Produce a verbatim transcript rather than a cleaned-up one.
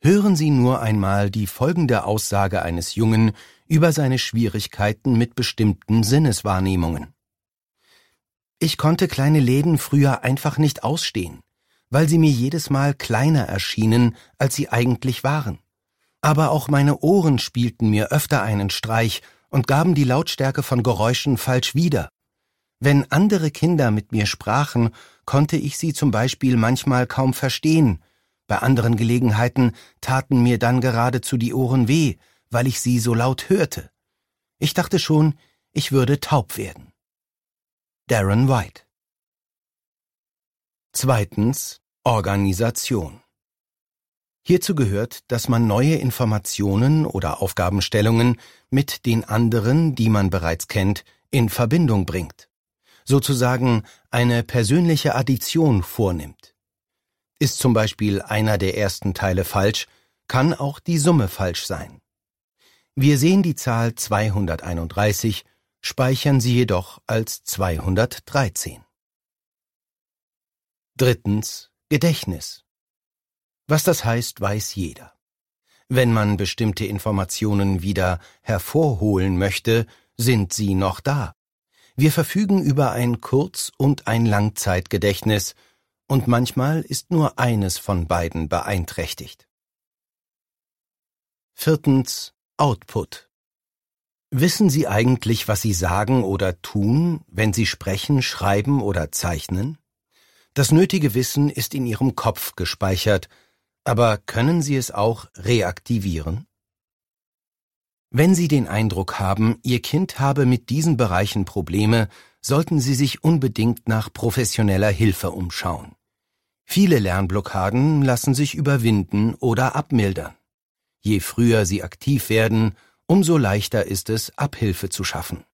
Hören Sie nur einmal die folgende Aussage eines Jungen über seine Schwierigkeiten mit bestimmten Sinneswahrnehmungen. Ich konnte kleine Läden früher einfach nicht ausstehen, weil sie mir jedes Mal kleiner erschienen, als sie eigentlich waren. Aber auch meine Ohren spielten mir öfter einen Streich und gaben die Lautstärke von Geräuschen falsch wieder. Wenn andere Kinder mit mir sprachen, konnte ich sie zum Beispiel manchmal kaum verstehen. Bei anderen Gelegenheiten taten mir dann geradezu die Ohren weh, weil ich sie so laut hörte. Ich dachte schon, ich würde taub werden. Darren White. Zweitens, Organisation. Hierzu gehört, dass man neue Informationen oder Aufgabenstellungen mit den anderen, die man bereits kennt, in Verbindung bringt. Sozusagen eine persönliche Addition vornimmt. Ist zum Beispiel einer der ersten Teile falsch, kann auch die Summe falsch sein. Wir sehen die Zahl zweihunderteinunddreißig, speichern sie jedoch als zweihundertdreizehn. Drittens, Gedächtnis. Was das heißt, weiß jeder. Wenn man bestimmte Informationen wieder hervorholen möchte, sind sie noch da. Wir verfügen über ein Kurz- und ein Langzeitgedächtnis, und manchmal ist nur eines von beiden beeinträchtigt. Viertens, Output. Wissen Sie eigentlich, was Sie sagen oder tun, wenn Sie sprechen, schreiben oder zeichnen? Das nötige Wissen ist in Ihrem Kopf gespeichert, aber können Sie es auch reaktivieren? Wenn Sie den Eindruck haben, Ihr Kind habe mit diesen Bereichen Probleme, sollten Sie sich unbedingt nach professioneller Hilfe umschauen. Viele Lernblockaden lassen sich überwinden oder abmildern. Je früher sie aktiv werden, umso leichter ist es, Abhilfe zu schaffen.